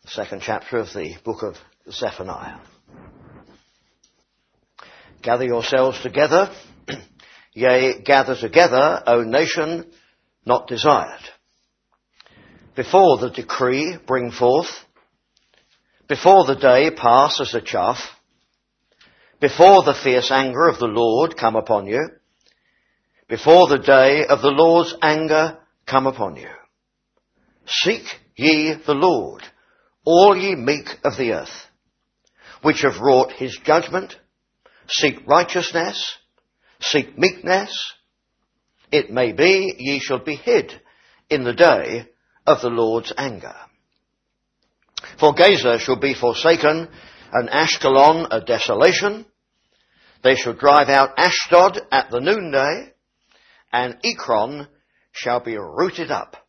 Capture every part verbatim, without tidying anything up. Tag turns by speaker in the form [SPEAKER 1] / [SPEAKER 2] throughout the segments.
[SPEAKER 1] the second chapter of the book of Zephaniah. Gather yourselves together, yea, gather together, O nation not desired. Before the decree bring forth, before the day pass as a chaff, before the fierce anger of the Lord come upon you, before the day of the Lord's anger come upon you. Seek ye the Lord, all ye meek of the earth, which have wrought his judgment. Seek righteousness, seek meekness. It may be ye shall be hid in the day of the Lord's anger. For Gaza shall be forsaken, and Ashkelon a desolation. They shall drive out Ashdod at the noonday, and Ekron shall be rooted up.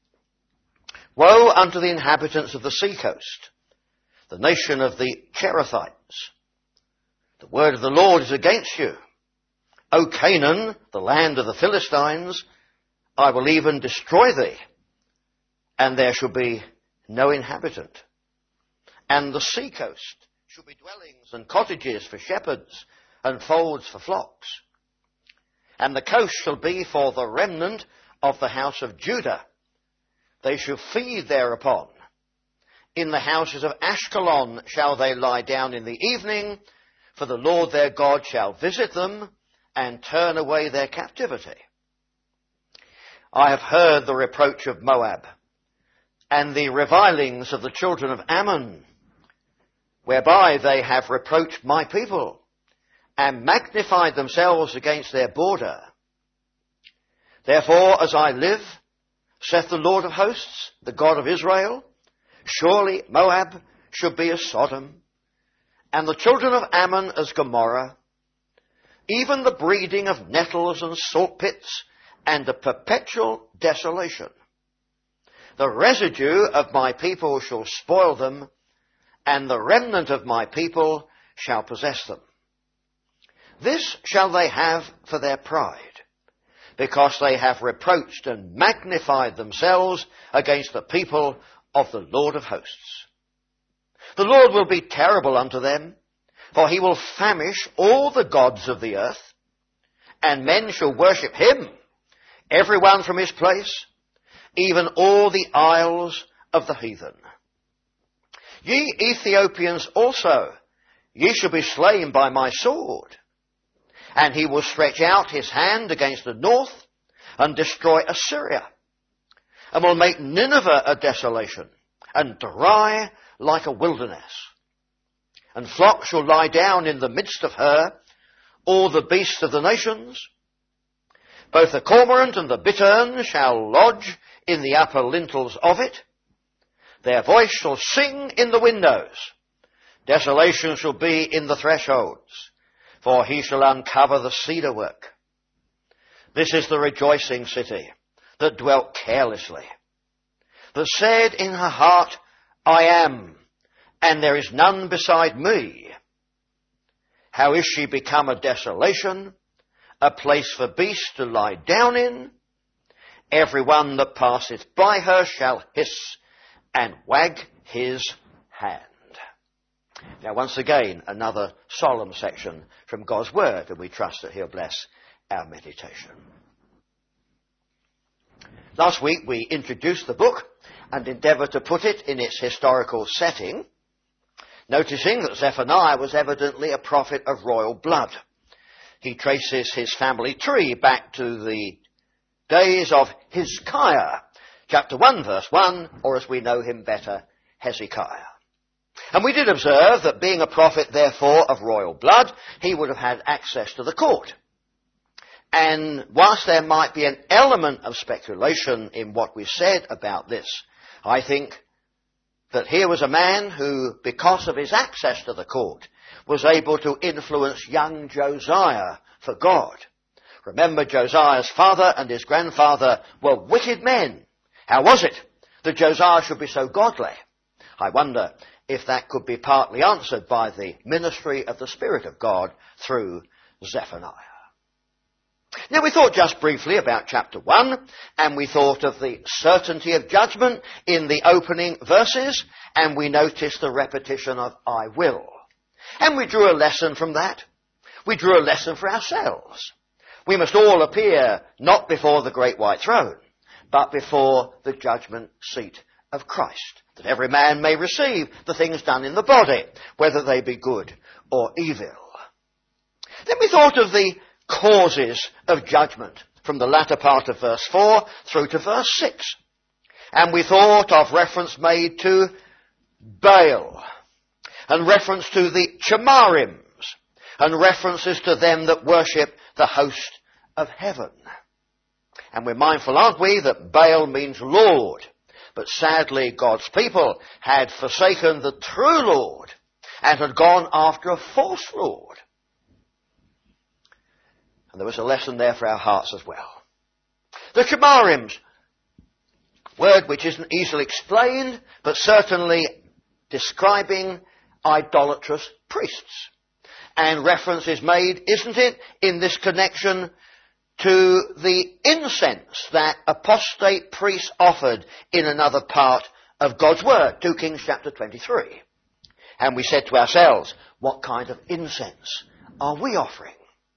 [SPEAKER 1] Woe unto the inhabitants of the seacoast, the nation of the Cherethites. The word of the Lord is against you. O Canaan, the land of the Philistines, I will even destroy thee, and there shall be no inhabitant. And the seacoast shall be dwellings and cottages for shepherds, and folds for flocks. And the coast shall be for the remnant of the house of Judah. They shall feed thereupon. In the houses of Ashkelon shall they lie down in the evening, for the Lord their God shall visit them and turn away their captivity. I have heard the reproach of Moab and the revilings of the children of Ammon, whereby they have reproached my people and magnified themselves against their border. Therefore, as I live, saith the Lord of hosts, the God of Israel, surely Moab should be as Sodom, and the children of Ammon as Gomorrah, even the breeding of nettles and salt pits, and a perpetual desolation. The residue of my people shall spoil them, and the remnant of my people shall possess them. This shall they have for their pride, because they have reproached and magnified themselves against the people of the Lord of hosts. The Lord will be terrible unto them, for he will famish all the gods of the earth, and men shall worship him, every one from his place, even all the isles of the heathen. Ye Ethiopians also, ye shall be slain by my sword. And he will stretch out his hand against the north, and destroy Assyria, and will make Nineveh a desolation, and dry like a wilderness. And flocks shall lie down in the midst of her, all the beasts of the nations. Both the cormorant and the bittern shall lodge in the upper lintels of it. Their voice shall sing in the windows. Desolation shall be in the thresholds, for he shall uncover the cedar work. This is the rejoicing city that dwelt carelessly, that said in her heart, I am, and there is none beside me. How is she become a desolation, a place for beasts to lie down in? Every one that passeth by her shall hiss and wag his hand. Now, once again, another solemn section from God's Word, and we trust that he'll bless our meditation. Last week, we introduced the book and endeavoured to put it in its historical setting, noticing that Zephaniah was evidently a prophet of royal blood. He traces his family tree back to the days of Hezekiah, chapter one, verse one, or as we know him better, Hezekiah. And we did observe that being a prophet, therefore, of royal blood, he would have had access to the court. And whilst there might be an element of speculation in what we said about this, I think that here was a man who, because of his access to the court, was able to influence young Josiah for God. Remember, Josiah's father and his grandfather were wicked men. How was it that Josiah should be so godly? I wonder if that could be partly answered by the ministry of the Spirit of God through Zephaniah. Now we thought just briefly about chapter one, and we thought of the certainty of judgment in the opening verses, and we noticed the repetition of I will. And we drew a lesson from that. We drew a lesson for ourselves. We must all appear not before the great white throne, but before the judgment seat of Christ, that every man may receive the things done in the body, whether they be good or evil. Then we thought of the causes of judgment from the latter part of verse four through to verse six. And we thought of reference made to Baal, and reference to the Chemarims, and references to them that worship the host of heaven. And we're mindful, aren't we, that Baal means Lord. But sadly, God's people had forsaken the true Lord and had gone after a false Lord. And there was a lesson there for our hearts as well. The Chemarims, word which isn't easily explained, but certainly describing idolatrous priests. And reference is made, isn't it, in this connection to the incense that apostate priests offered in another part of God's Word, two Kings chapter twenty-three. And we said to ourselves, what kind of incense are we offering?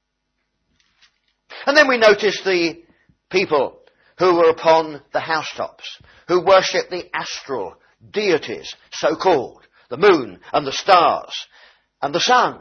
[SPEAKER 1] And then we noticed the people who were upon the housetops, who worshipped the astral deities, so-called, the moon and the stars and the sun.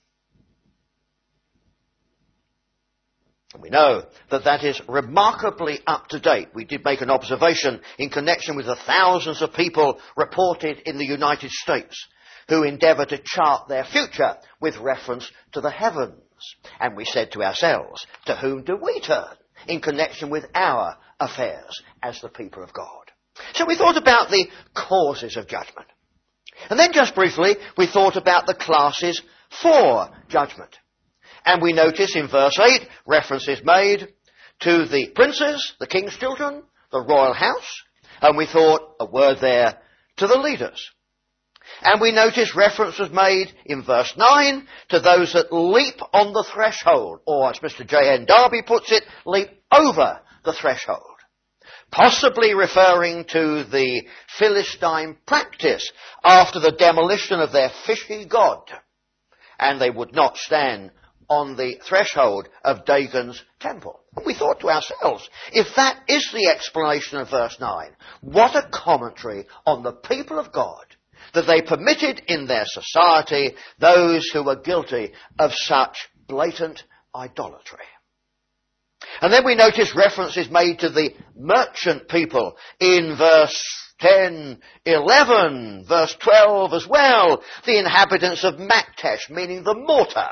[SPEAKER 1] We know that that is remarkably up to date. We did make an observation in connection with the thousands of people reported in the United States who endeavour to chart their future with reference to the heavens. And we said to ourselves, to whom do we turn in connection with our affairs as the people of God? So we thought about the causes of judgment. And then just briefly, we thought about the classes for judgment. And we notice in verse eight, references made to the princes, the king's children, the royal house, and we thought a word there to the leaders. And we notice references made in verse nine to those that leap on the threshold, or as Mister J N Darby puts it, leap over the threshold. Possibly referring to the Philistine practice after the demolition of their fishy god. And they would not stand on the threshold of Dagon's temple. We thought to ourselves, if that is the explanation of verse nine, what a commentary on the people of God, that they permitted in their society those who were guilty of such blatant idolatry. And then we notice references made to the merchant people in verse ten, eleven, verse twelve as well, the inhabitants of Maktesh, meaning the mortar,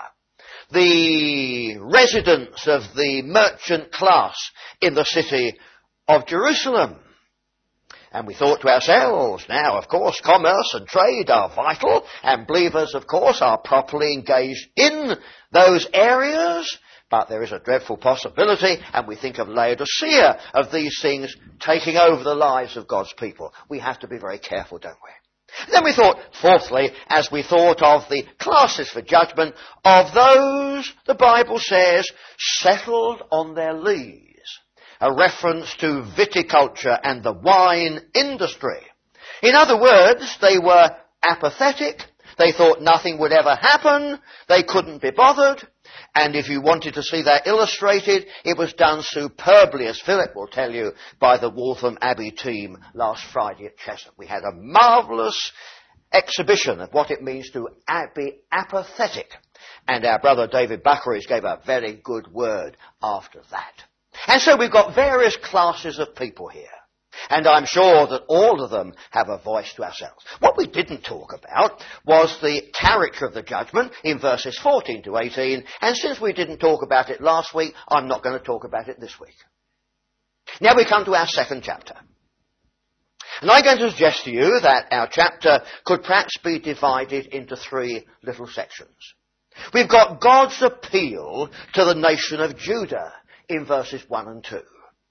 [SPEAKER 1] the residents of the merchant class in the city of Jerusalem. And we thought to ourselves, now, of course, commerce and trade are vital, and believers, of course, are properly engaged in those areas, but there is a dreadful possibility, and we think of Laodicea, of these things taking over the lives of God's people. We have to be very careful, don't we? Then we thought, fourthly, as we thought of the classes for judgment, of those, the Bible says, settled on their lees. A reference to viticulture and the wine industry. In other words, they were apathetic. They thought nothing would ever happen. They couldn't be bothered. And if you wanted to see that illustrated, it was done superbly, as Philip will tell you, by the Waltham Abbey team last Friday at Cheshunt. We had a marvellous exhibition of what it means to be apathetic. And our brother David Buckeries gave a very good word after that. And so we've got various classes of people here. And I'm sure that all of them have a voice to ourselves. What we didn't talk about was the character of the judgment in verses fourteen to eighteen. And since we didn't talk about it last week, I'm not going to talk about it this week. Now we come to our second chapter. And I'm going to suggest to you that our chapter could perhaps be divided into three little sections. We've got God's appeal to the nation of Judah in verses one and two.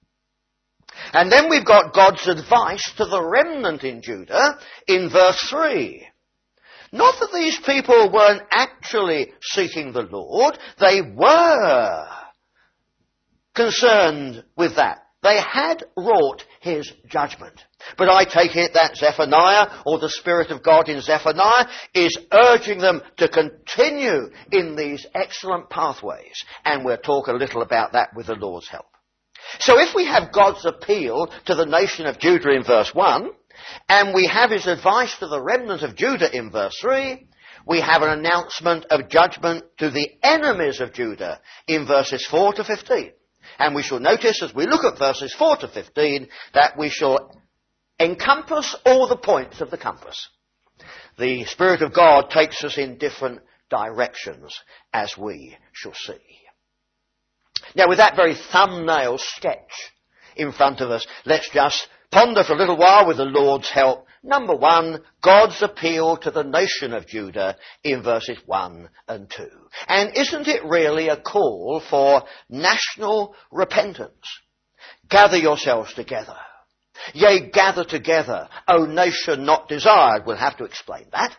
[SPEAKER 1] And then we've got God's advice to the remnant in Judah in verse three. Not that these people weren't actually seeking the Lord, they were. concerned with that. They had wrought his judgment. But I take it that Zephaniah, or the Spirit of God in Zephaniah, is urging them to continue in these excellent pathways. And we'll talk a little about that with the Lord's help. So if we have God's appeal to the nation of Judah in verse one, and we have his advice to the remnant of Judah in verse three, we have an announcement of judgment to the enemies of Judah in verses four to fifteen. And we shall notice as we look at verses four to fifteen that we shall encompass all the points of the compass. The Spirit of God takes us in different directions, as we shall see. Now, with that very thumbnail sketch in front of us, let's just ponder for a little while with the Lord's help. Number one, God's appeal to the nation of Judah in verses one and two. And isn't it really a call for national repentance? Gather yourselves together. Yea, gather together, O nation not desired. We'll have to explain that.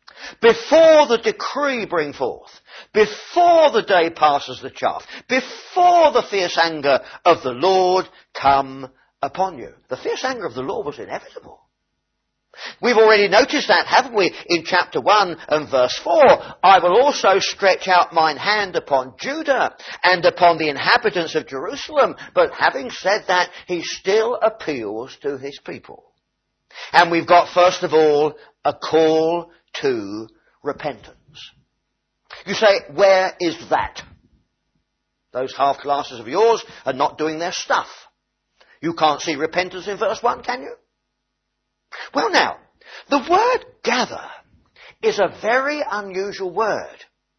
[SPEAKER 1] Before the decree bring forth, before the day passes the chaff, before the fierce anger of the Lord come upon you. The fierce anger of the Lord was inevitable. We've already noticed that, haven't we, in chapter one and verse four. I will also stretch out mine hand upon Judah and upon the inhabitants of Jerusalem. But having said that, he still appeals to his people. And we've got, first of all, a call to repentance. You say, where is that? Those half classes of yours are not doing their stuff. You can't see repentance in verse one, can you? Well now, the word gather is a very unusual word.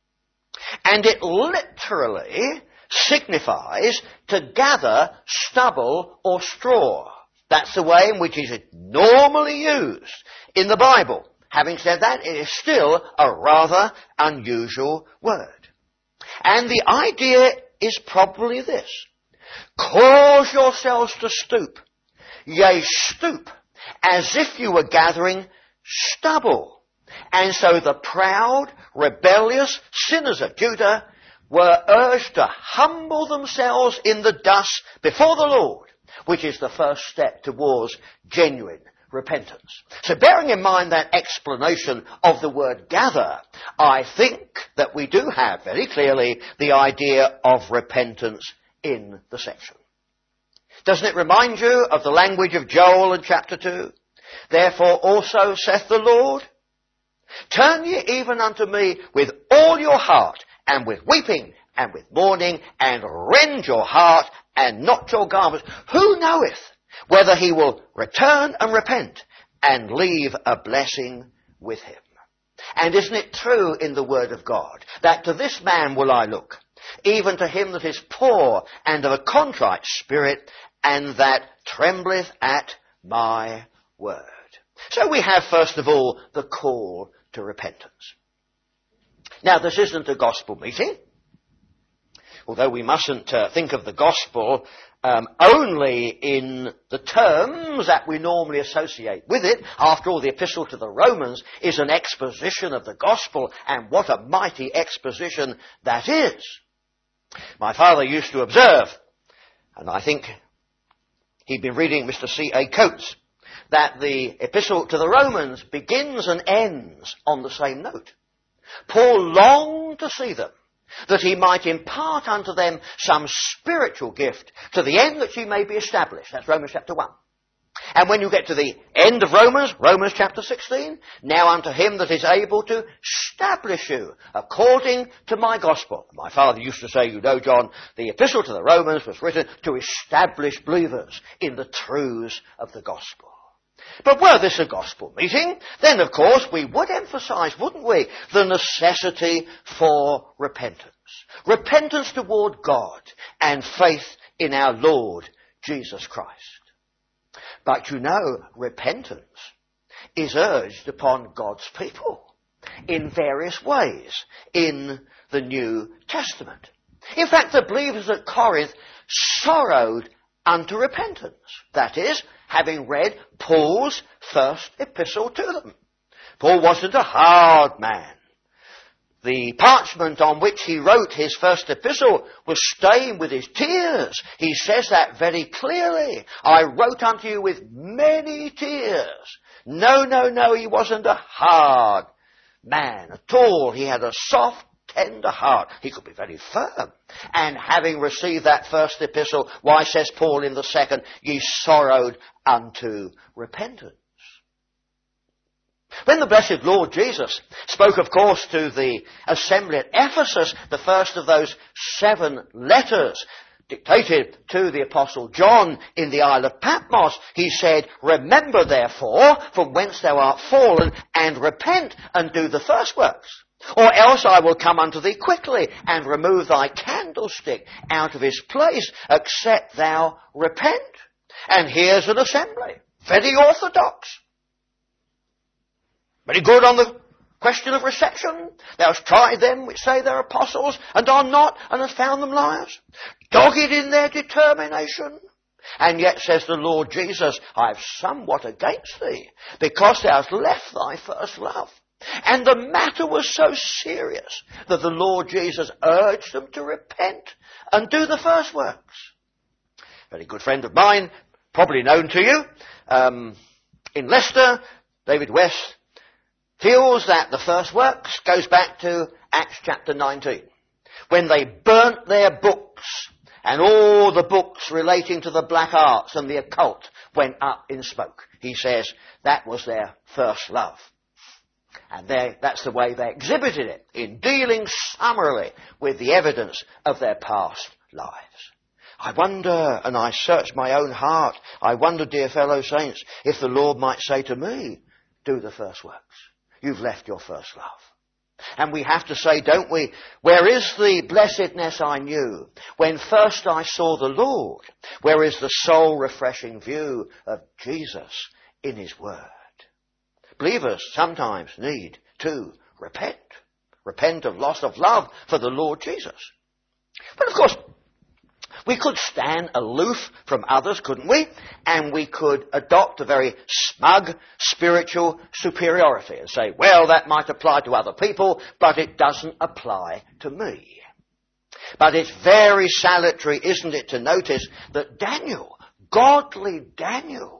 [SPEAKER 1] And it literally signifies to gather stubble or straw. That's the way in which it is normally used in the Bible. Having said that, it is still a rather unusual word. And the idea is probably this. Cause yourselves to stoop, yea, stoop, as if you were gathering stubble. And so the proud, rebellious sinners of Judah were urged to humble themselves in the dust before the Lord, which is the first step towards genuine repentance. So bearing in mind that explanation of the word gather, I think that we do have very clearly the idea of repentance in the section. Doesn't it remind you of the language of Joel in chapter two? Therefore also saith the Lord, turn ye even unto me with all your heart, and with weeping, and with mourning, and rend your heart, and not your garments. Who knoweth whether he will return and repent, and leave a blessing with him? And isn't it true in the word of God, that to this man will I look, even to him that is poor and of a contrite spirit, and that trembleth at my word. So we have, first of all, the call to repentance. Now, this isn't a gospel meeting, although we mustn't uh, think of the gospel um, only in the terms that we normally associate with it. After all, the epistle to the Romans is an exposition of the gospel, and what a mighty exposition that is. My father used to observe, and I think he'd been reading Mister C A Coates, that the epistle to the Romans begins and ends on the same note. Paul longed to see them, that he might impart unto them some spiritual gift, to the end that ye may be established. That's Romans chapter one. And when you get to the end of Romans, Romans chapter sixteen, now unto him that is able to establish you according to my gospel. My father used to say, you know, John, the epistle to the Romans was written to establish believers in the truths of the gospel. But were this a gospel meeting, then of course we would emphasize, wouldn't we, the necessity for repentance. Repentance toward God and faith in our Lord Jesus Christ. But you know, repentance is urged upon God's people in various ways in the New Testament. In fact, the believers at Corinth sorrowed unto repentance. That is, having read Paul's first epistle to them. Paul wasn't a hard man. the parchment on which he wrote his first epistle was stained with his tears. He says that very clearly. I wrote unto you with many tears. No, no, no, he wasn't a hard man at all. He had a soft, tender heart. He could be very firm. And having received that first epistle, why, says Paul in the second, ye sorrowed unto repentance. When the blessed Lord Jesus spoke, of course, to the assembly at Ephesus, the first of those seven letters dictated to the Apostle John in the Isle of Patmos, he said, remember therefore from whence thou art fallen, and repent and do the first works. Or else I will come unto thee quickly, and remove thy candlestick out of his place, except thou repent. And here's an assembly, very orthodox, very good on the question of reception. Thou hast tried them which say they're apostles, and are not, and hast found them liars. Dogged in their determination. And yet, says the Lord Jesus, I have somewhat against thee, because thou hast left thy first love. And the matter was so serious that the Lord Jesus urged them to repent and do the first works. A very good friend of mine, probably known to you, um, in Leicester, David West, feels that the first works goes back to Acts chapter nineteen, when they burnt their books, and all the books relating to the black arts and the occult went up in smoke. He says that was their first love. And they, that's the way they exhibited it, in dealing summarily with the evidence of their past lives. I wonder, and I search my own heart, I wonder, dear fellow saints, if the Lord might say to me, do the first works. You've left your first love. And we have to say, don't we, where is the blessedness I knew when first I saw the Lord? Where is the soul-refreshing view of Jesus in his word? Believers sometimes need to repent. Repent of loss of love for the Lord Jesus. But of course, we could stand aloof from others, couldn't we? And we could adopt a very smug spiritual superiority and say, well, that might apply to other people, but it doesn't apply to me. But it's very salutary, isn't it, to notice that Daniel, godly Daniel,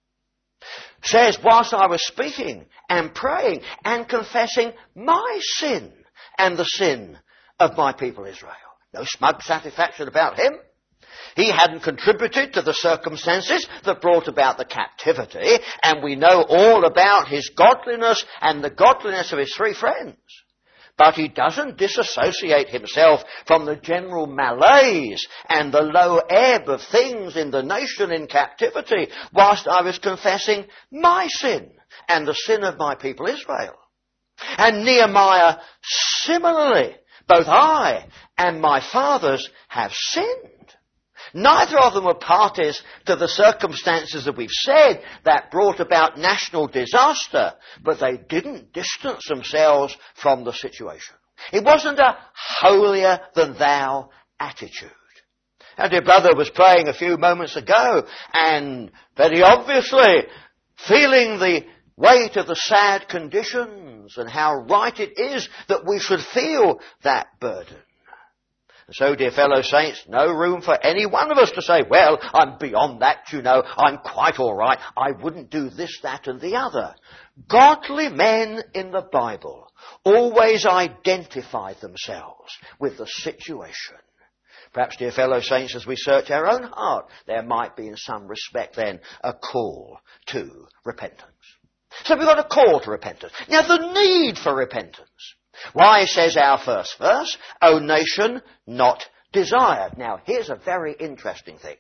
[SPEAKER 1] says, whilst I was speaking and praying and confessing my sin and the sin of my people Israel. No smug satisfaction about him. He hadn't contributed to the circumstances that brought about the captivity, and we know all about his godliness and the godliness of his three friends. But he doesn't disassociate himself from the general malaise and the low ebb of things in the nation in captivity, whilst I was confessing my sin and the sin of my people Israel. And Nehemiah, similarly, both I and my fathers have sinned. Neither of them were parties to the circumstances that we've said that brought about national disaster, but they didn't distance themselves from the situation. It wasn't a holier-than-thou attitude. Our dear brother was praying a few moments ago, and very obviously feeling the weight of the sad conditions and how right it is that we should feel that burden. So, dear fellow saints, no room for any one of us to say, well, I'm beyond that, you know, I'm quite all right, I wouldn't do this, that and the other. Godly men in the Bible always identify themselves with the situation. Perhaps, dear fellow saints, as we search our own heart, there might be in some respect then a call to repentance. So we've got a call to repentance. Now, the need for repentance. Why, says our first verse, O nation not desired. Now, here's a very interesting thing.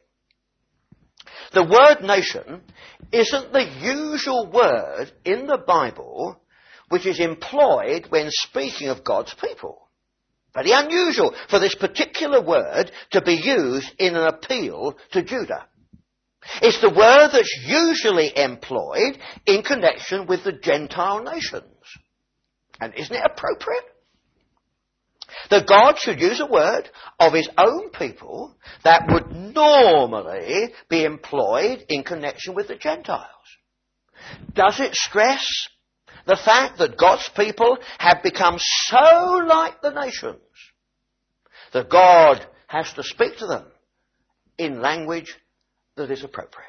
[SPEAKER 1] The word nation isn't the usual word in the Bible which is employed when speaking of God's people. Very unusual for this particular word to be used in an appeal to Judah. It's the word that's usually employed in connection with the Gentile nations. And isn't it appropriate that God should use a word of his own people that would normally be employed in connection with the Gentiles? Does it stress the fact that God's people have become so like the nations that God has to speak to them in language that is appropriate.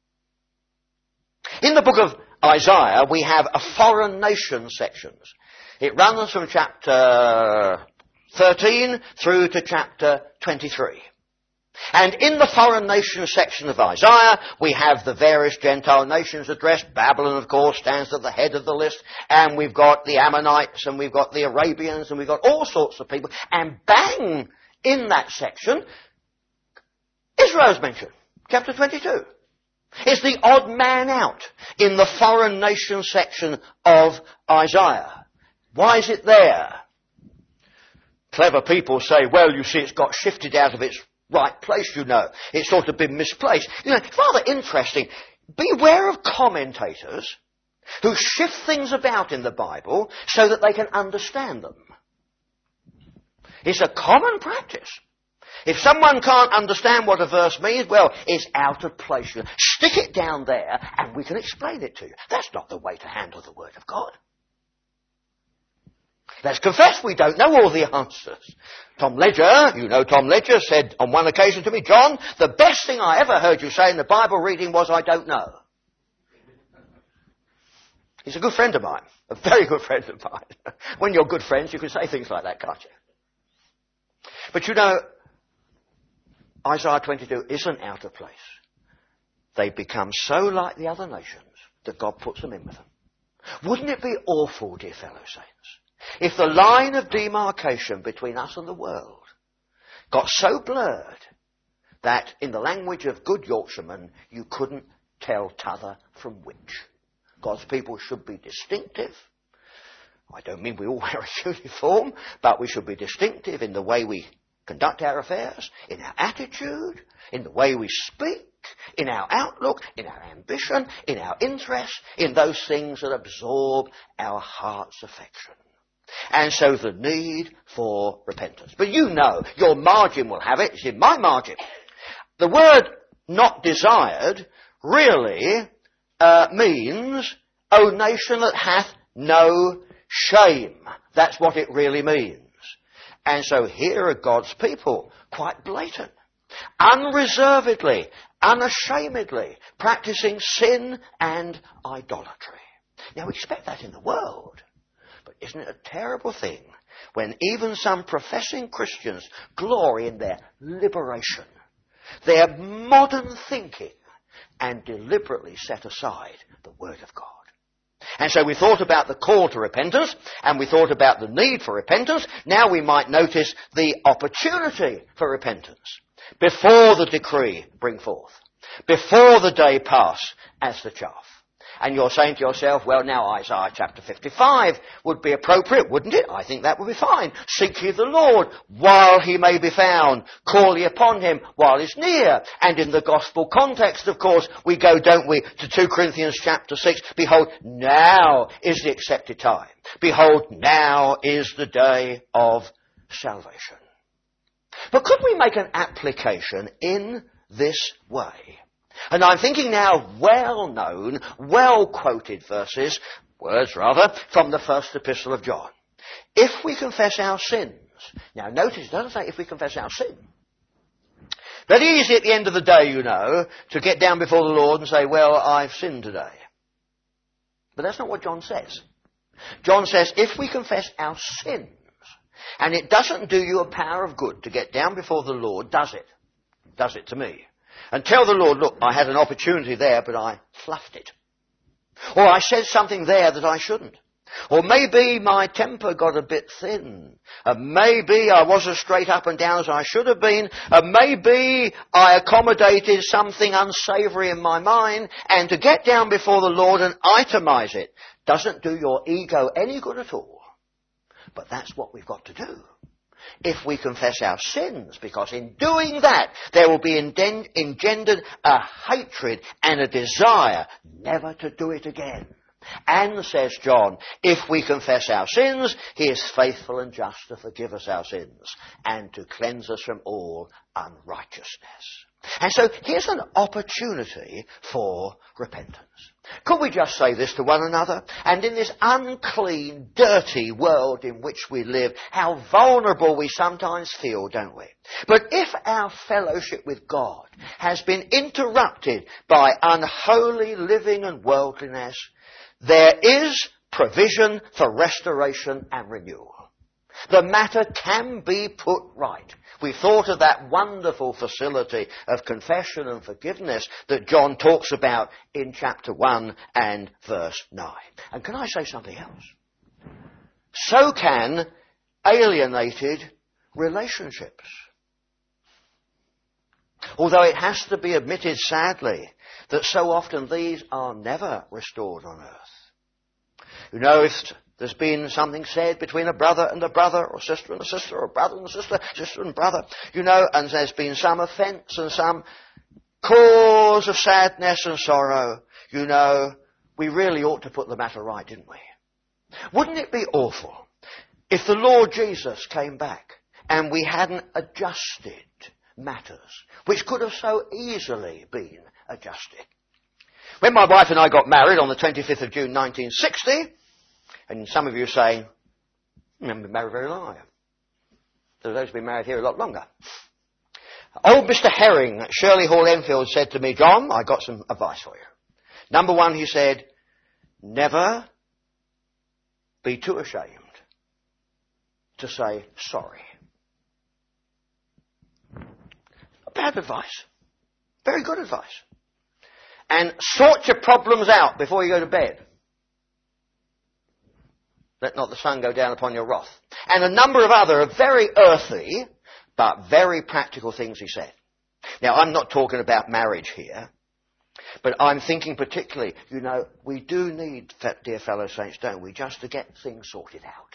[SPEAKER 1] In the book of Isaiah, we have a foreign nation sections. It runs from chapter thirteen through to chapter twenty-three. And in the foreign nation section of Isaiah, we have the various Gentile nations addressed. Babylon, of course, stands at the head of the list. And we've got the Ammonites, and we've got the Arabians, and we've got all sorts of people. And bang, in that section, Israel's mentioned. Chapter twenty-two. It's the odd man out in the foreign nation section of Isaiah. Why is it there? Clever people say, well, you see, it's got shifted out of its right place, you know. It's sort of been misplaced. You know, it's rather interesting. Beware of commentators who shift things about in the Bible so that they can understand them. It's a common practice. If someone can't understand what a verse means, well, it's out of place. You stick it down there and we can explain it to you. That's not the way to handle the Word of God. Let's confess we don't know all the answers. Tom Ledger, you know Tom Ledger, said on one occasion to me, John, the best thing I ever heard you say in the Bible reading was, I don't know. He's a good friend of mine, a very good friend of mine. When you're good friends, you can say things like that, can't you? But you know, Isaiah twenty-two isn't out of place. They become so like the other nations that God puts them in with them. Wouldn't it be awful, dear fellow saints, if the line of demarcation between us and the world got so blurred that, in the language of good Yorkshiremen, you couldn't tell t'other from which? God's people should be distinctive. I don't mean we all wear a uniform, but we should be distinctive in the way we conduct our affairs, in our attitude, in the way we speak, in our outlook, in our ambition, in our interest, in those things that absorb our heart's affection. And so the need for repentance. But you know, your margin will have it. It's in my margin. The word not desired really uh, means, O nation that hath no shame. That's what it really means. And so here are God's people, quite blatant, unreservedly, unashamedly, practicing sin and idolatry. Now we expect that in the world. But isn't it a terrible thing when even some professing Christians glory in their liberation, their modern thinking, and deliberately set aside the Word of God? And so we thought about the call to repentance, and we thought about the need for repentance. Now we might notice the opportunity for repentance. Before the decree bring forth. Before the day pass as the chaff. And you're saying to yourself, well, now Isaiah chapter fifty-five would be appropriate, wouldn't it? I think that would be fine. Seek ye the Lord while he may be found. Call ye upon him while he's near. And in the gospel context, of course, we go, don't we, to two Corinthians chapter six. Behold, now is the accepted time. Behold, now is the day of salvation. But could we make an application in this way? And I'm thinking now well-known, well-quoted verses, words rather, from the first epistle of John. If we confess our sins. Now notice it doesn't say if we confess our sin. Very easy at the end of the day, you know, to get down before the Lord and say, well, I've sinned today. But that's not what John says. John says if we confess our sins, and it doesn't do you a power of good to get down before the Lord, does it? Does it to me? And tell the Lord, look, I had an opportunity there, but I fluffed it. Or I said something there that I shouldn't. Or maybe my temper got a bit thin. And maybe I wasn't straight up and down as I should have been. And maybe I accommodated something unsavoury in my mind. And to get down before the Lord and itemize it doesn't do your ego any good at all. But that's what we've got to do. If we confess our sins, because in doing that there will be engendered a hatred and a desire never to do it again. And, says John, if we confess our sins, he is faithful and just to forgive us our sins and to cleanse us from all unrighteousness. And so here's an opportunity for repentance. Could we just say this to one another? And in this unclean, dirty world in which we live, how vulnerable we sometimes feel, don't we? But if our fellowship with God has been interrupted by unholy living and worldliness, there is provision for restoration and renewal. The matter can be put right. We thought of that wonderful facility of confession and forgiveness that John talks about in chapter one and verse nine. And can I say something else? So can alienated relationships. Although it has to be admitted, sadly, that so often these are never restored on earth. You know, if there's been something said between a brother and a brother, or a sister and a sister, or a brother and a sister, sister and brother, you know, and there's been some offence and some cause of sadness and sorrow, you know, we really ought to put the matter right, didn't we? Wouldn't it be awful if the Lord Jesus came back and we hadn't adjusted matters, which could have so easily been adjusted? When my wife and I got married on the twenty-fifth of June nineteen sixty, and some of you are saying, I haven't been married very long. There are those who've been married here a lot longer. Old Mister Herring at Shirley Hall, Enfield, said to me, John, I got some advice for you. Number one, he said, never be too ashamed to say sorry. Bad advice. Very good advice. And sort your problems out before you go to bed. Let not the sun go down upon your wrath. And a number of other very earthy, but very practical things he said. Now, I'm not talking about marriage here, but I'm thinking particularly, you know, we do need, dear fellow saints, don't we, just to get things sorted out.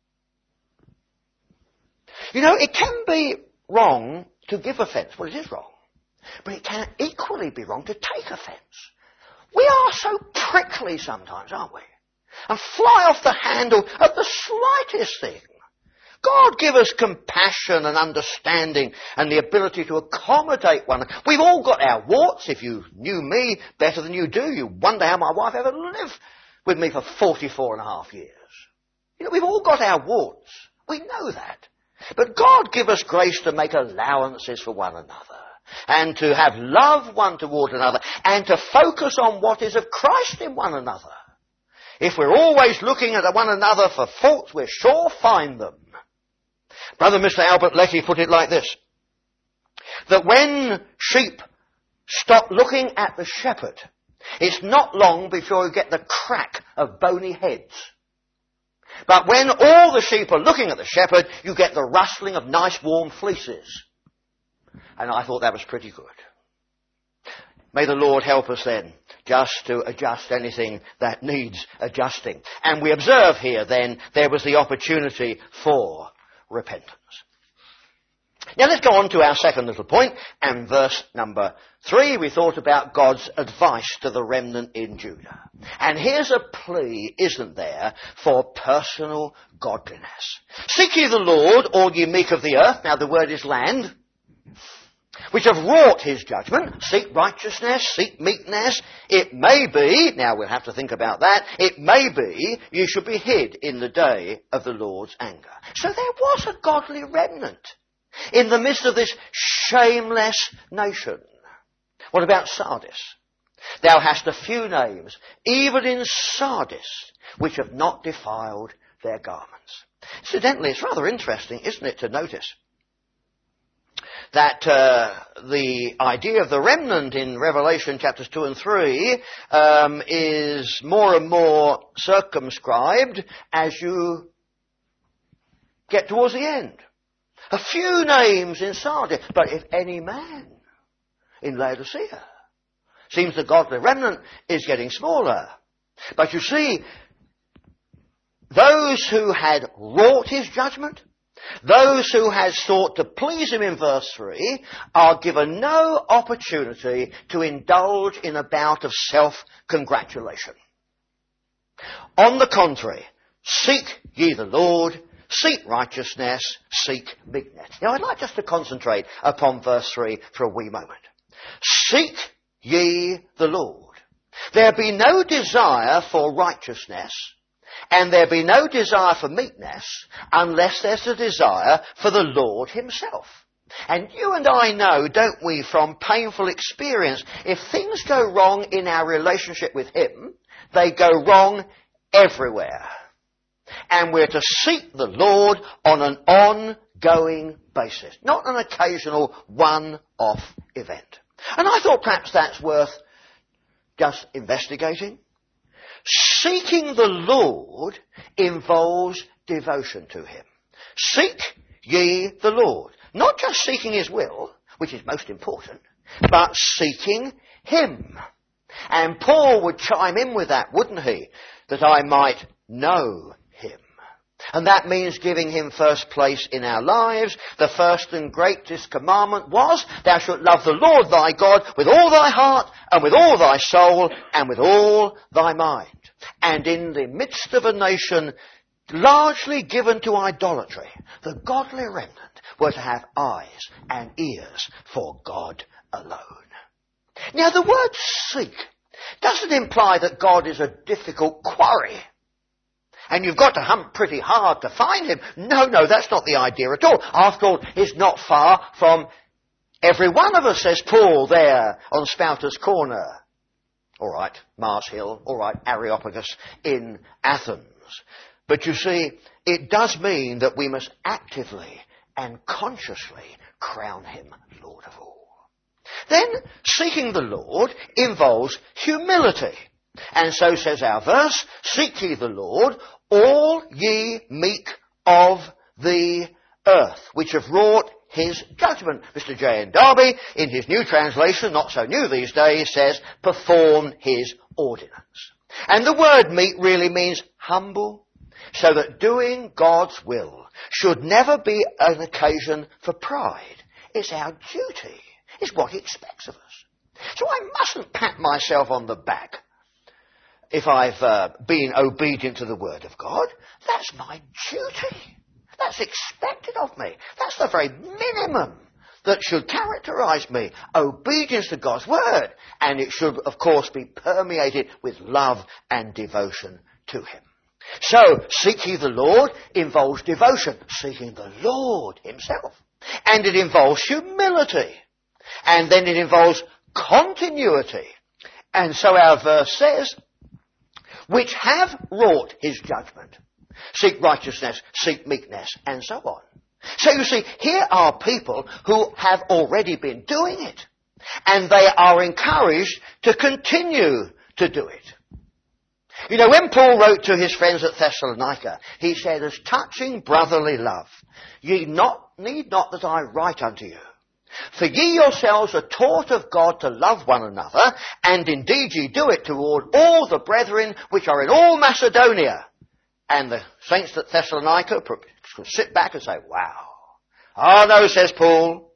[SPEAKER 1] You know, it can be wrong to give offence. Well, it is wrong. But it can equally be wrong to take offence. We are so prickly sometimes, aren't we? And fly off the handle at the slightest thing. God give us compassion and understanding and the ability to accommodate one another. We've all got our warts. If you knew me better than you do, you wonder how my wife ever lived with me for forty-four and a half years. You know, we've all got our warts. We know that. But God give us grace to make allowances for one another and to have love one toward another and to focus on what is of Christ in one another. If we're always looking at one another for faults, we'll sure find them. Brother Mister Albert Letty put it like this, that when sheep stop looking at the shepherd, it's not long before you get the crack of bony heads. But when all the sheep are looking at the shepherd, you get the rustling of nice warm fleeces. And I thought that was pretty good. May the Lord help us then just to adjust anything that needs adjusting. And we observe here then there was the opportunity for repentance. Now let's go on to our second little point, and verse number three, we thought about God's advice to the remnant in Judah. And here's a plea, isn't there, for personal godliness. Seek ye the Lord, all ye meek of the earth, now the word is land, which have wrought his judgment. Seek righteousness, seek meekness. It may be, now we'll have to think about that, it may be you should be hid in the day of the Lord's anger. So there was a godly remnant in the midst of this shameless nation. What about Sardis? Thou hast a few names, even in Sardis, which have not defiled their garments. Incidentally, it's rather interesting, isn't it, to notice that uh, the idea of the remnant in Revelation chapters two and three um, is more and more circumscribed as you get towards the end. A few names in Sardis, but if any man in Laodicea. Seems the godly remnant is getting smaller. But you see, those who had wrought his judgment, those who had sought to please him in verse three, are given no opportunity to indulge in a bout of self-congratulation. On the contrary, seek ye the Lord, seek righteousness, seek meekness. Now I'd like just to concentrate upon verse three for a wee moment. Seek ye the Lord. There be no desire for righteousness, and there be no desire for meekness, unless there's a desire for the Lord himself. And you and I know, don't we, from painful experience, if things go wrong in our relationship with him, they go wrong everywhere. And we're to seek the Lord on an ongoing basis, not an occasional one-off event. And I thought perhaps that's worth just investigating. Seeking the Lord involves devotion to him. Seek ye the Lord. Not just seeking his will, which is most important, but seeking him. And Paul would chime in with that, wouldn't he? That I might know him. And that means giving him first place in our lives. The first and greatest commandment was, thou shalt love the Lord thy God with all thy heart and with all thy soul and with all thy mind. And in the midst of a nation largely given to idolatry, the godly remnant were to have eyes and ears for God alone. Now the word seek doesn't imply that God is a difficult quarry and you've got to hunt pretty hard to find him. No, no, that's not the idea at all. After all, he's not far from every one of us, says Paul there on Spouter's Corner. All right, Mars Hill. All right, Areopagus in Athens. But you see, it does mean that we must actively and consciously crown him Lord of all. Then, seeking the Lord involves humility. And so says our verse, seek ye the Lord, all ye meek of the earth, which have wrought his judgment. Mister J N Darby, in his new translation, not so new these days, says, perform his ordinance. And the word meek really means humble, so that doing God's will should never be an occasion for pride. It's our duty. It's what he expects of us. So I mustn't pat myself on the back if I've uh, been obedient to the word of God. That's my duty. That's expected of me. That's the very minimum that should characterize me. Obedience to God's word. And it should, of course, be permeated with love and devotion to him. So, seek ye the Lord involves devotion, seeking the Lord himself. And it involves humility. And then it involves continuity. And so our verse says, which have wrought his judgment. Seek righteousness, seek meekness, and so on. So you see, here are people who have already been doing it. And they are encouraged to continue to do it. You know, when Paul wrote to his friends at Thessalonica, he said, as touching brotherly love, ye not need not that I write unto you. For ye yourselves are taught of God to love one another, and indeed ye do it toward all the brethren which are in all Macedonia. And the saints at Thessalonica could sit back and say, wow. Ah, no, says Paul.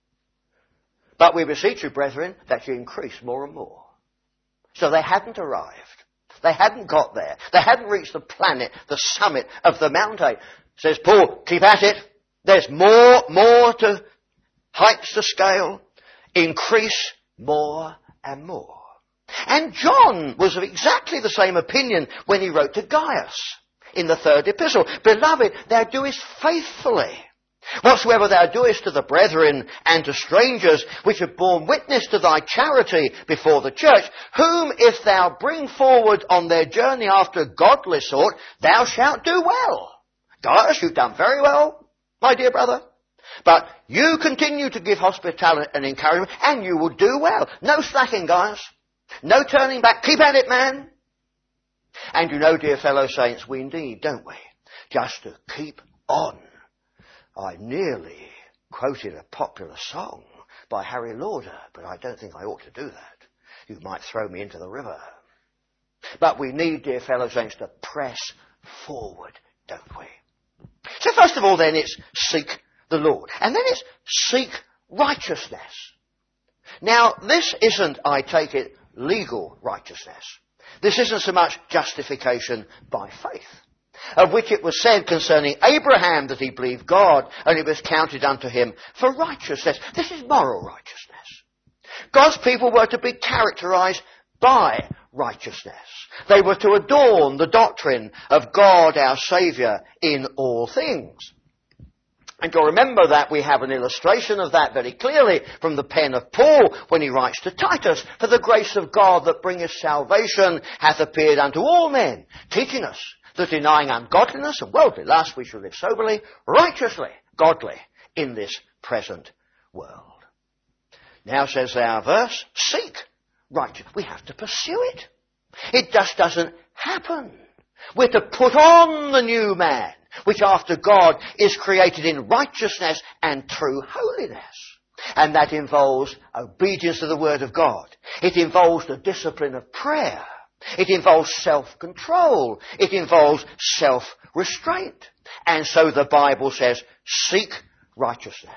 [SPEAKER 1] But we beseech you, brethren, that ye increase more and more. So they hadn't arrived. They hadn't got there. They hadn't reached the planet, the summit of the mountain. Says Paul, keep at it. There's more, more to heights to scale. Increase more and more. And John was of exactly the same opinion when he wrote to Gaius in the third epistle. Beloved, thou doest faithfully whatsoever thou doest to the brethren and to strangers, which have borne witness to thy charity before the church, whom if thou bring forward on their journey after a godly sort, thou shalt do well. Gaius, you've done very well, my dear brother. But you continue to give hospitality and encouragement, and you will do well. No slacking, Gaius. No turning back. Keep at it, man. And you know, dear fellow saints, we need, don't we, just to keep on. I nearly quoted a popular song by Harry Lauder, but I don't think I ought to do that. You might throw me into the river. But we need, dear fellow saints, to press forward, don't we? So first of all, then, it's seek the Lord. And then it's seek righteousness. Now, this isn't, I take it, legal righteousness. This isn't so much justification by faith, of which it was said concerning Abraham that he believed God, and it was counted unto him for righteousness. This is moral righteousness. God's people were to be characterized by righteousness. They were to adorn the doctrine of God our Saviour in all things. And you'll remember that we have an illustration of that very clearly from the pen of Paul when he writes to Titus, "For the grace of God that bringeth salvation hath appeared unto all men, teaching us that denying ungodliness and worldly lust we should live soberly, righteously, godly in this present world." Now says our verse, seek righteousness. We have to pursue it. It just doesn't happen. We're to put on the new man, which after God is created in righteousness and true holiness. And that involves obedience to the Word of God. It involves the discipline of prayer. It involves self-control. It involves self-restraint. And so the Bible says, seek righteousness.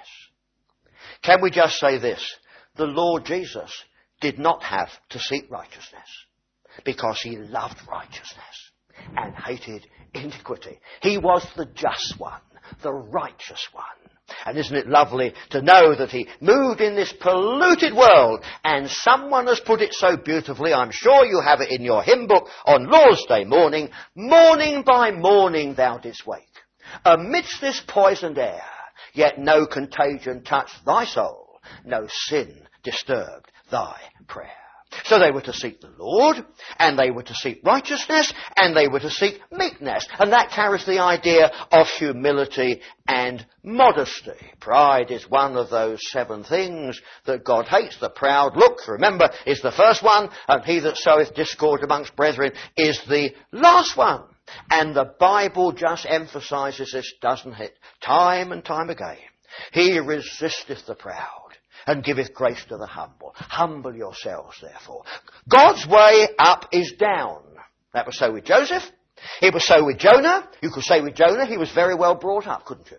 [SPEAKER 1] Can we just say this? The Lord Jesus did not have to seek righteousness because he loved righteousness and hated iniquity. He was the just one, the righteous one. And isn't it lovely to know that he moved in this polluted world, and someone has put it so beautifully, I'm sure you have it in your hymn book, on Lord's Day morning, morning by morning thou didst wake. Amidst this poisoned air, yet no contagion touched thy soul, no sin disturbed thy prayer. So they were to seek the Lord, and they were to seek righteousness, and they were to seek meekness. And that carries the idea of humility and modesty. Pride is one of those seven things that God hates. The proud look, remember, is the first one, and he that soweth discord amongst brethren is the last one. And the Bible just emphasizes this, doesn't it? Time and time again. He resisteth the proud and giveth grace to the humble. Humble yourselves, therefore. God's way up is down. That was so with Joseph. It was so with Jonah. You could say with Jonah, he was very well brought up, couldn't you?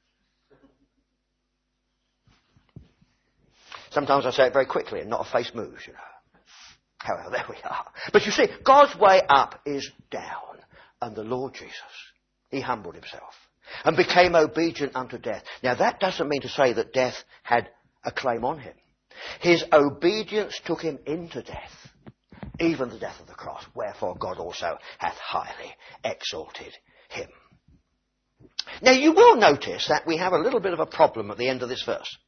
[SPEAKER 1] Sometimes I say it very quickly and not a face moves, you know. However, there we are. But you see, God's way up is down. And the Lord Jesus, he humbled himself and became obedient unto death. Now that doesn't mean to say that death had a claim on him. His obedience took him into death, even the death of the cross, wherefore God also hath highly exalted him. Now you will notice that we have a little bit of a problem at the end of this verse.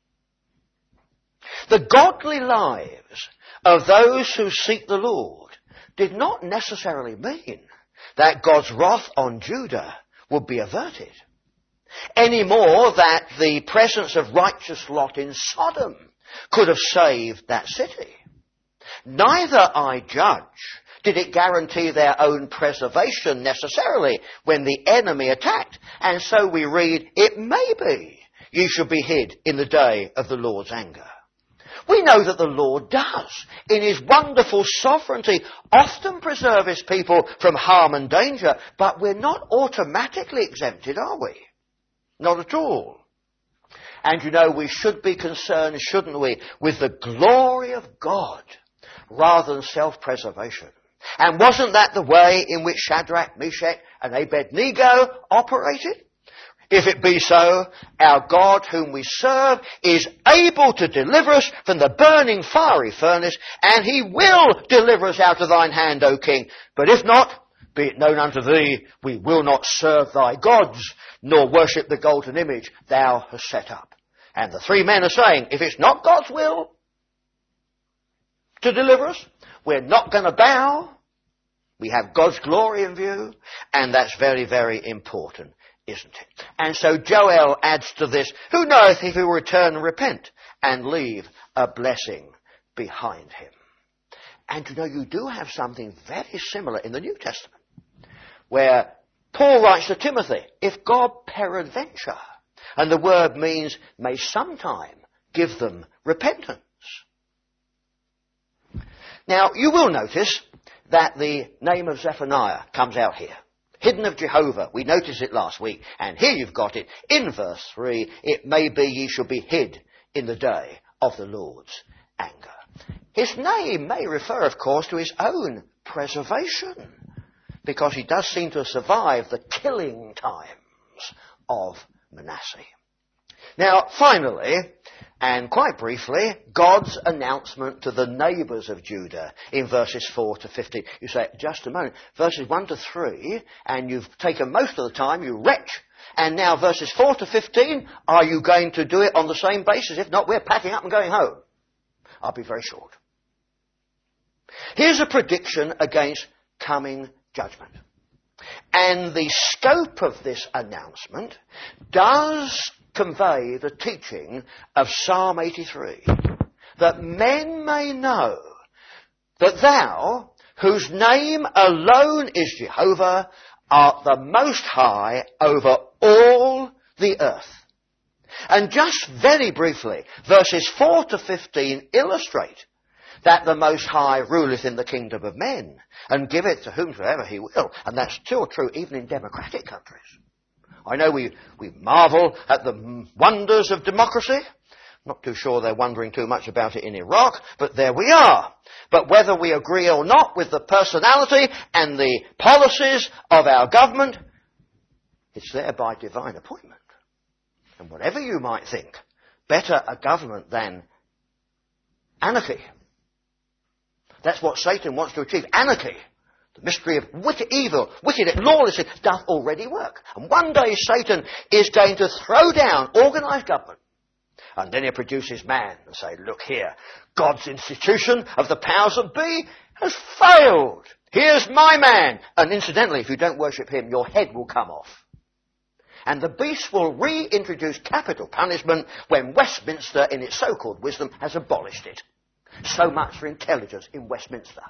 [SPEAKER 1] The godly lives of those who seek the Lord did not necessarily mean that God's wrath on Judah would be averted, any more that the presence of righteous Lot in Sodom could have saved that city. Neither, I judge, did it guarantee their own preservation necessarily when the enemy attacked. And so we read, it may be ye shall be hid in the day of the Lord's anger. We know that the Lord does, in his wonderful sovereignty, often preserve his people from harm and danger, but we're not automatically exempted, are we? Not at all. And you know, we should be concerned, shouldn't we, with the glory of God rather than self-preservation. And wasn't that the way in which Shadrach, Meshach and Abednego operated? If it be so, our God whom we serve is able to deliver us from the burning fiery furnace, and he will deliver us out of thine hand, O king. But if not, be it known unto thee, we will not serve thy gods, nor worship the golden image thou hast set up. And the three men are saying, if it's not God's will to deliver us, we're not going to bow. We have God's glory in view, and that's very, very important, isn't it? And so Joel adds to this, who knoweth if he will return and repent and leave a blessing behind him. And you know, you do have something very similar in the New Testament, where Paul writes to Timothy, if God peradventure, and the word means may sometime give them repentance. Now, you will notice that the name of Zephaniah comes out here. Hidden of Jehovah. We noticed it last week. And here you've got it in verse three. It may be ye shall be hid in the day of the Lord's anger. His name may refer, of course, to his own preservation, because he does seem to have survived the killing times of Manasseh. Now, finally, and quite briefly, God's announcement to the neighbours of Judah in verses four to fifteen. You say, just a moment, verses one to three, and you've taken most of the time, you wretch, and now verses four to fifteen, are you going to do it on the same basis? If not, we're packing up and going home. I'll be very short. Here's a prediction against coming judgment. And the scope of this announcement does convey the teaching of Psalm eighty-three, that men may know that thou, whose name alone is Jehovah, art the most high over all the earth. And just very briefly, verses four to fifteen illustrate that the Most High ruleth in the kingdom of men, and giveth to whomsoever he will. And that's still true even in democratic countries. I know we, we marvel at the wonders of democracy. Not too sure they're wondering too much about it in Iraq, but there we are. But whether we agree or not with the personality and the policies of our government, it's there by divine appointment. And whatever you might think, better a government than anarchy. That's what Satan wants to achieve. Anarchy. The mystery of wicked evil, wicked lawlessness doth already work. And one day Satan is going to throw down organised government. And then he produces man and say, look here, God's institution of the powers that be has failed. Here's my man. And incidentally, if you don't worship him, your head will come off. And the beast will reintroduce capital punishment when Westminster, in its so-called wisdom, has abolished it. So much for intelligence in Westminster.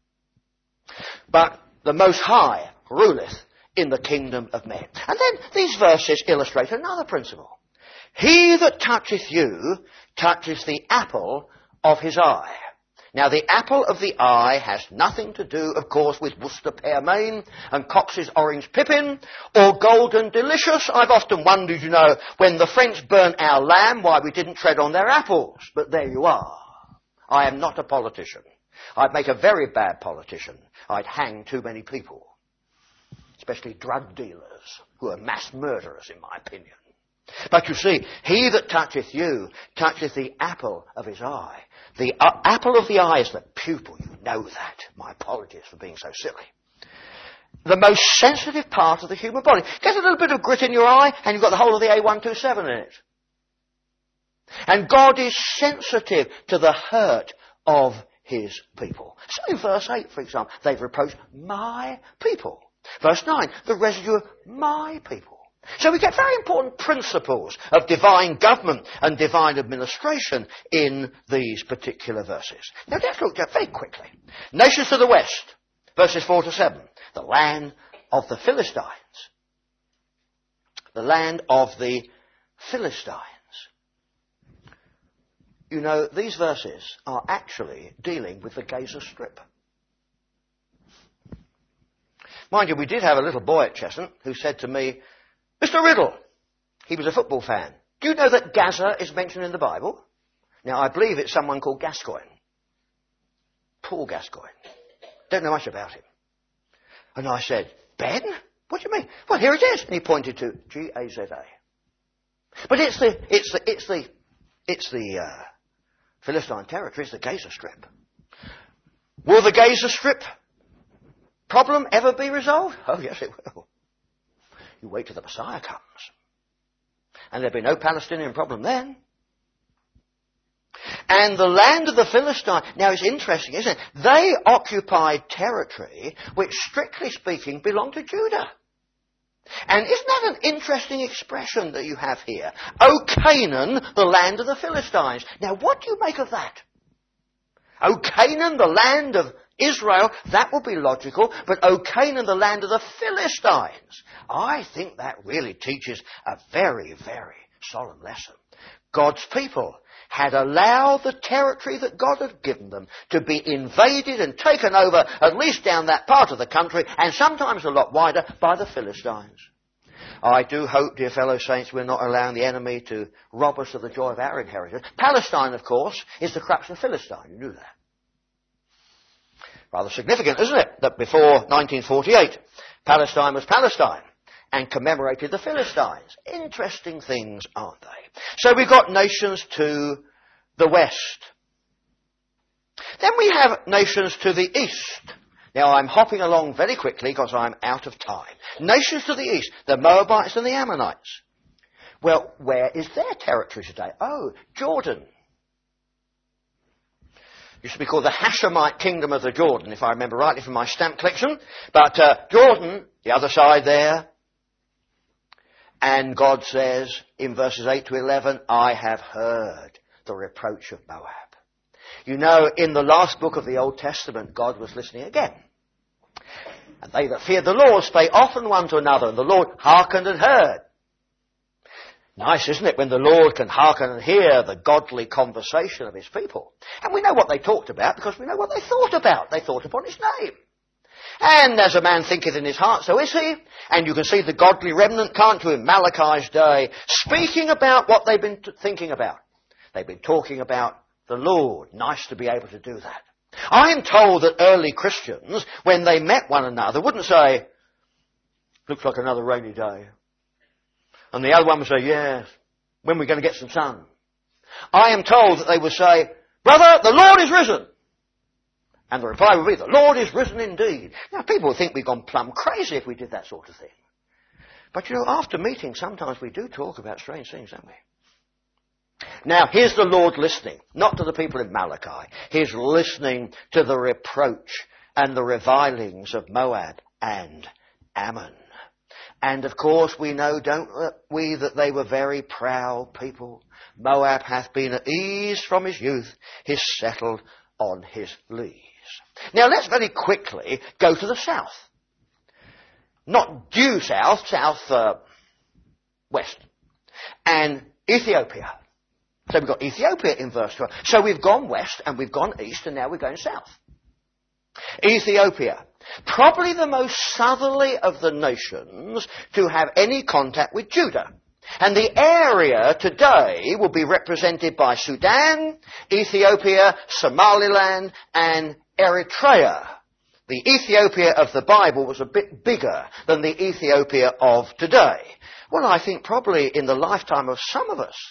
[SPEAKER 1] But the Most High ruleth in the kingdom of men. And then these verses illustrate another principle. He that toucheth you touches the apple of his eye. Now, the apple of the eye has nothing to do, of course, with Worcester Pearmain and Cox's Orange Pippin or Golden Delicious. I've often wondered, you know, when the French burnt our lamb, why we didn't tread on their apples. But there you are. I am not a politician. I'd make a very bad politician. I'd hang too many people, especially drug dealers, who are mass murderers, in my opinion. But you see, he that toucheth you toucheth the apple of his eye. The uh, apple of the eye is the pupil. You know that. My apologies for being so silly. The most sensitive part of the human body. Get a little bit of grit in your eye and you've got the whole of the A one twenty-seven in it. And God is sensitive to the hurt of his people. So in verse eight, for example, they've reproached my people. Verse nine, the residue of my people. So we get very important principles of divine government and divine administration in these particular verses. Now let's look at very quickly. Nations to the west, verses four to seven. The land of the Philistines. The land of the Philistines. You know, these verses are actually dealing with the Gaza Strip. Mind you, we did have a little boy at Cheshunt who said to me, Mister Riddle, he was a football fan, do you know that Gaza is mentioned in the Bible? Now, I believe it's someone called Gascoigne. Paul Gascoigne. Don't know much about him. And I said, Ben? What do you mean? Well, here it is. And he pointed to G A Z A. But it's the, it's the, it's the, it's the uh, Philistine territory. It's the Gaza Strip. Will the Gaza Strip problem ever be resolved? Oh, yes, it will. You wait till the Messiah comes. And there'll be no Palestinian problem then. And the land of the Philistines, now it's interesting, isn't it? They occupied territory which, strictly speaking, belonged to Judah. And isn't that an interesting expression that you have here? O Canaan, the land of the Philistines. Now, what do you make of that? O Canaan, the land of Israel, that would be logical, but O Canaan, the land of the Philistines. I think that really teaches a very, very solemn lesson. God's people had allowed the territory that God had given them to be invaded and taken over, at least down that part of the country, and sometimes a lot wider, by the Philistines. I do hope, dear fellow saints, we're not allowing the enemy to rob us of the joy of our inheritance. Palestine, of course, is the corruption of Philistine. You knew that. Rather significant, isn't it, that before nineteen forty-eight, Palestine was Palestine, and commemorated the Philistines. Interesting things, aren't they? So we've got nations to the west. Then we have nations to the east. Now I'm hopping along very quickly because I'm out of time. Nations to the east, the Moabites and the Ammonites. Well, where is their territory today? Oh, Jordan. Used to be called the Hashemite Kingdom of the Jordan, if I remember rightly from my stamp collection. But uh, Jordan, the other side there. And God says in verses eight to eleven, I have heard the reproach of Moab. You know, in the last book of the Old Testament, God was listening again. And they that feared the Lord spake often one to another, and the Lord hearkened and heard. Nice, isn't it, when the Lord can hearken and hear the godly conversation of his people. And we know what they talked about because we know what they thought about. They thought upon his name. And as a man thinketh in his heart, so is he. And you can see the godly remnant, can't you, in Malachi's day, speaking about what they've been t- thinking about. They've been talking about the Lord. Nice to be able to do that. I'm told that early Christians, when they met one another, wouldn't say, looks like another rainy day. And the other one would say, yes, when are we going to get some sun? I am told that they would say, brother, the Lord is risen. And the reply would be, the Lord is risen indeed. Now, people would think we've gone plumb crazy if we did that sort of thing. But, you know, after meetings, sometimes we do talk about strange things, don't we? Now, here's the Lord listening, not to the people in Malachi. He's listening to the reproach and the revilings of Moab and Ammon. And of course we know, don't we, that they were very proud people. Moab hath been at ease from his youth, he's settled on his lees. Now let's very quickly go to the south. Not due south, south uh, west. And Ethiopia. So we've got Ethiopia in verse twelve. So we've gone west and we've gone east and now we're going south. Ethiopia. Probably the most southerly of the nations to have any contact with Judah. And the area today will be represented by Sudan, Ethiopia, Somaliland, and Eritrea. The Ethiopia of the Bible was a bit bigger than the Ethiopia of today. Well, I think probably in the lifetime of some of us,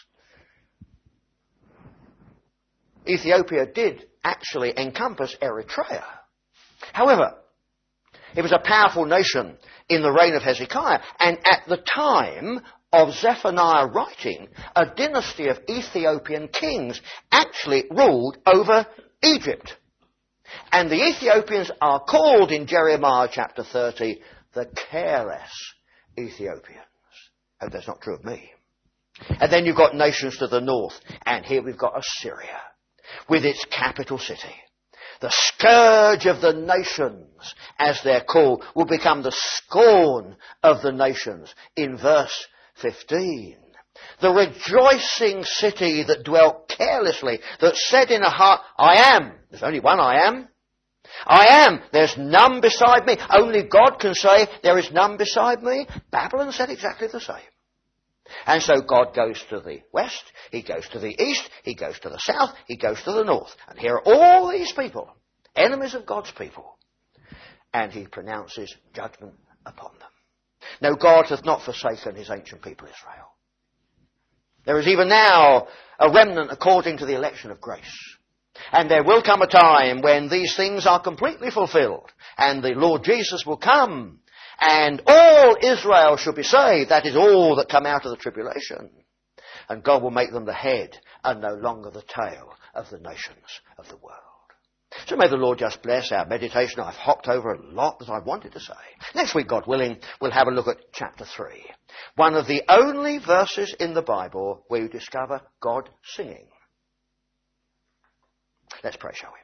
[SPEAKER 1] Ethiopia did actually encompass Eritrea. However, it was a powerful nation in the reign of Hezekiah, and at the time of Zephaniah writing, a dynasty of Ethiopian kings actually ruled over Egypt. And the Ethiopians are called in Jeremiah chapter thirty the careless Ethiopians. Hope that's not true of me. And then you've got nations to the north, and here we've got Assyria with its capital city. The scourge of the nations, as they're called, will become the scorn of the nations in verse fifteen. The rejoicing city that dwelt carelessly, that said in her heart, I am. There's only one I am. I am. There's none beside me. Only God can say, there is none beside me. Babylon said exactly the same. And so God goes to the west, he goes to the east, he goes to the south, he goes to the north. And here are all these people, enemies of God's people. And he pronounces judgment upon them. No, God hath not forsaken his ancient people Israel. There is even now a remnant according to the election of grace. And there will come a time when these things are completely fulfilled, and the Lord Jesus will come, and all Israel shall be saved. That is all that come out of the tribulation. And God will make them the head and no longer the tail of the nations of the world. So may the Lord just bless our meditation. I've hopped over a lot that I wanted to say. Next week, God willing, we'll have a look at chapter three. One of the only verses in the Bible where you discover God singing. Let's pray, shall we?